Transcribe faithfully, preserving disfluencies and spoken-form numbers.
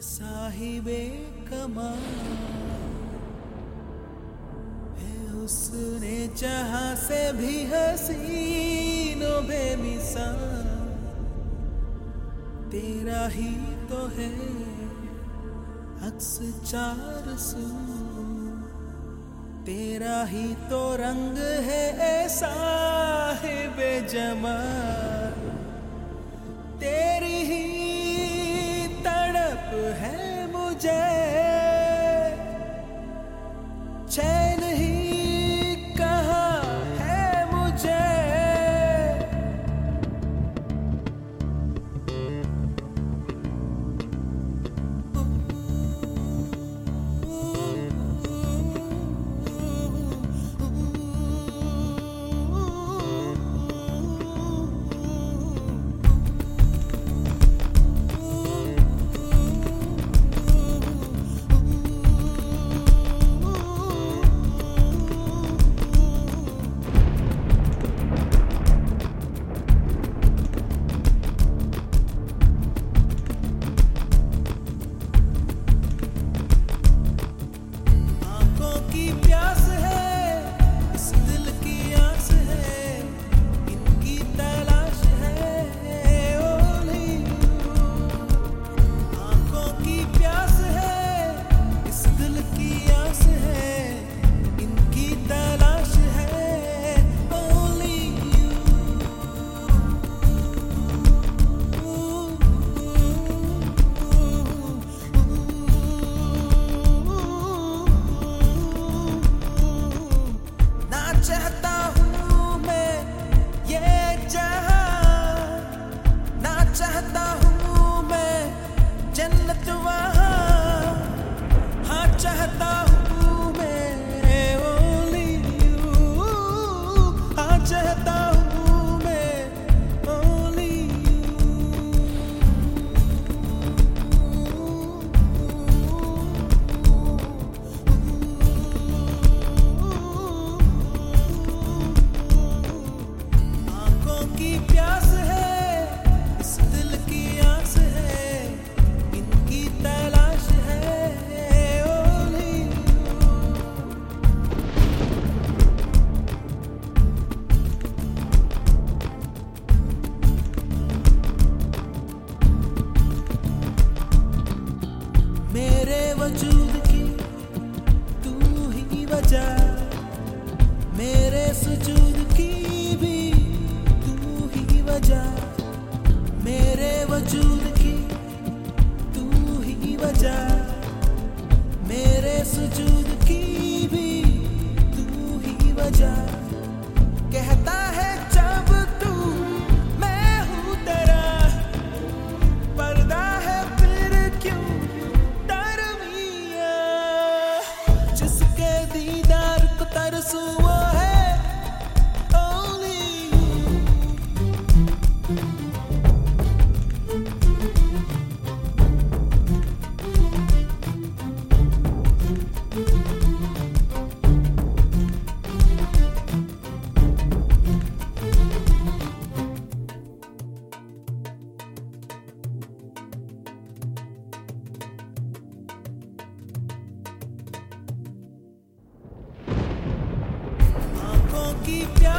साहिबे कमाल है हुस्ने जहां से भी हसीनो बेमिसाल तेरा ही तो है अक्स चार सू तेरा ही तो रंग है ऐसा है बेजमाल तेरी ही तड़प है मुझे चैन ही कहाँ है मुझे वजूद की तू ही वजह मेरे सुजूद की भी तू ही वजह मेरे वजूद की तू ही वजह मेरे सुजूद की भी तू ही वजह कहता है जब तू मैं हूँ तेरा पर्दा है फिर क्यों जिसके दीदार को तरसू वो है only की प्यार